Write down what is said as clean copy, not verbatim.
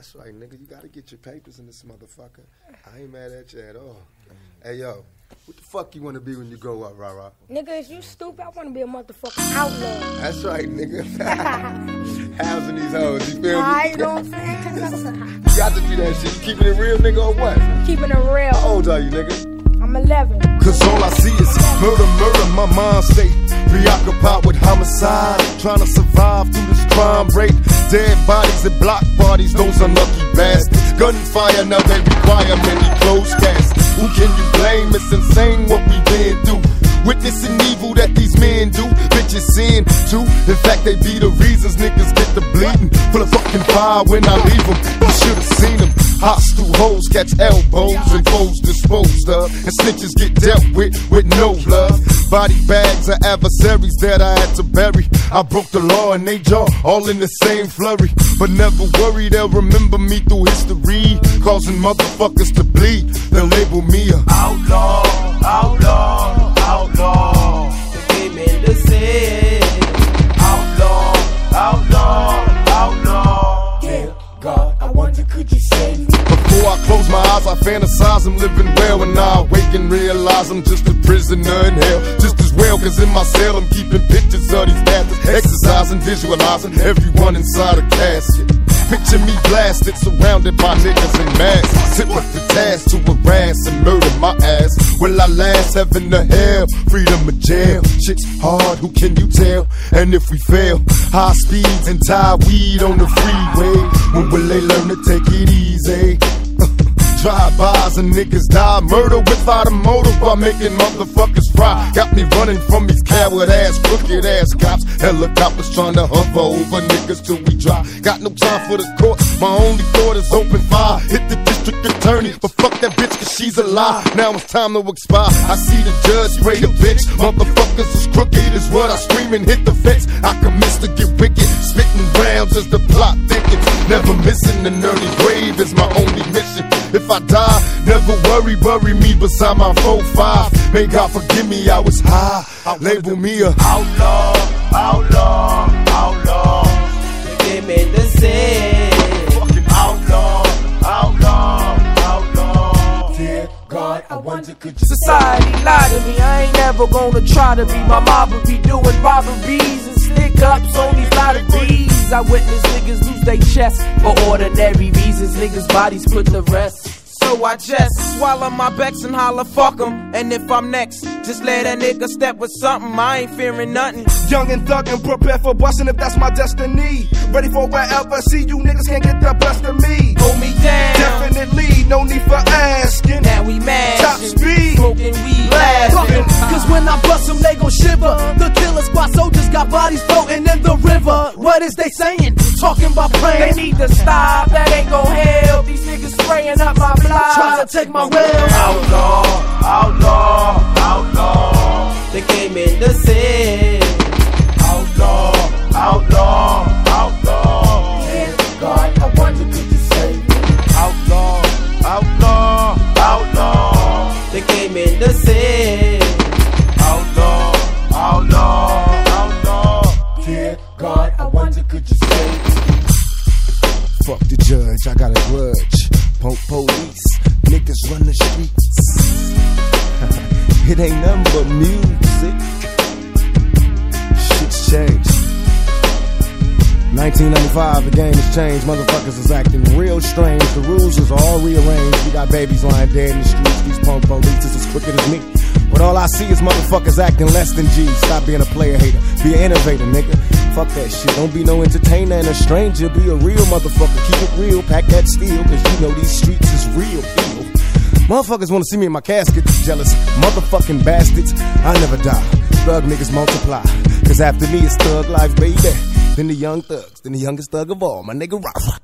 That's right, nigga. You gotta get your papers in this motherfucker. I ain't mad at you at all. Hey, yo, what the fuck you wanna be when you grow up, rah-rah? Nigga, is you stupid? I wanna be a motherfucking outlaw. That's right, nigga. Housing these hoes, you feel me? I don't think You got to do that shit. You keeping it real, nigga, or what? Keeping it real. How old are you, nigga? I'm 11. Cause all I see is murder, murder, my mind stay preoccupied with homicide. Trying to survive through this crime rate. Dead bodies and block parties, those unlucky bastards. Gunfire, now they require many closed caskets. Who can you blame? It's insane what we been through. Witnessing evil that these men do. Bitches sin too. In fact, they be the reasons niggas get the bleeding. Full of fucking fire when I leave them. You should've seen them. Hostile hoes catch elbows and foes disposed of. And snitches get dealt with no love. Body bags of adversaries that I had to bury. I broke the law and they jaw all in the same flurry. But never worry, they'll remember me through history. Causing motherfuckers to bleed. They'll label me a outlaw, outlaw, outlaw. The game in the city. Outlaw, outlaw, outlaw. Yeah, God, I wonder could you save me? Before I close my eyes, I fantasize I'm living well. When I awake and realize I'm just a prisoner in hell. Just as well, cause in my cell I'm keeping pictures of these bastards. Exercising, visualizing everyone inside a casket. Picture me blasted, surrounded by niggas in masks. Sit with the task to harass and murder my ass. Will I last? Heaven to hell, freedom or jail? Shit's hard, who can you tell? And if we fail, high speeds and tie weed on the freeway. When will they learn to take it easy? Drive-bys and niggas die. Murder without a motive while making motherfuckers fry. Got me running from these coward-ass, crooked-ass cops. Helicopters trying to hover over niggas till we drop. Got no time for the court. My only thought is open fire. Hit the district attorney, but fuck that bitch cause she's a lie. Now it's time to expire. I see the judge spray the bitch. Motherfuckers is crooked is what I scream and hit the fence. I commence to get wicked. Spitting rounds as the plot thickens. Never missing an early grave is my only mission. If I die, never worry, bury me beside my 4-5. May God forgive me, I was high. Label me a outlaw, outlaw, outlaw. The game in the city. Outlaw, outlaw, outlaw. Dear God, I wonder could you society lie to me. I ain't never gonna try to be. My mom would be doing robberies and stick ups on these lotteries. I witness niggas lose their chest for ordinary reasons. Niggas' bodies put to rest. So I just swallow my becks and holler fuck 'em. And if I'm next, just let that nigga step with something. I ain't fearing nothing. Young and thuggin', prepare for bustin' if that's my destiny. Ready for wherever, see you niggas can't get the best of me. Hold me down. Definitely, no need for asking. Now we mad. Top speed. Smoking weed. Laughing. Cause when I bust them, they gon' shiver. The killer squad soldiers got bodies floating in the river. What is they saying? Talking about praying. They need to stop, that ain't gon' help. These niggas spraying up my blood. Try to take my rail. Outlaw, outlaw, outlaw. The game in the city. Outlaw, outlaw, outlaw. Dear God, I wonder could you save me? Outlaw, outlaw, outlaw. The game in the city. Outlaw, outlaw, outlaw. Dear God, I wonder could you save me? Fuck the judge, I got a grudge. Punk police, niggas run the streets. It ain't nothing but music. Shit's changed. 1995, the game has changed. Motherfuckers is acting real strange. The rules is all rearranged. We got babies lying dead in the streets. These punk police is as crooked as me. But all I see is motherfuckers acting less than G. Stop being a player hater, be an innovator, nigga. Fuck that shit, don't be no entertainer and a stranger. Be a real motherfucker, keep it real, pack that steel. Cause you know these streets is real. Motherfuckers wanna see me in my casket. Jealous motherfucking bastards. I never die, thug niggas multiply. Cause after me it's thug life, baby. Then the young thugs, then the youngest thug of all, my nigga Rock.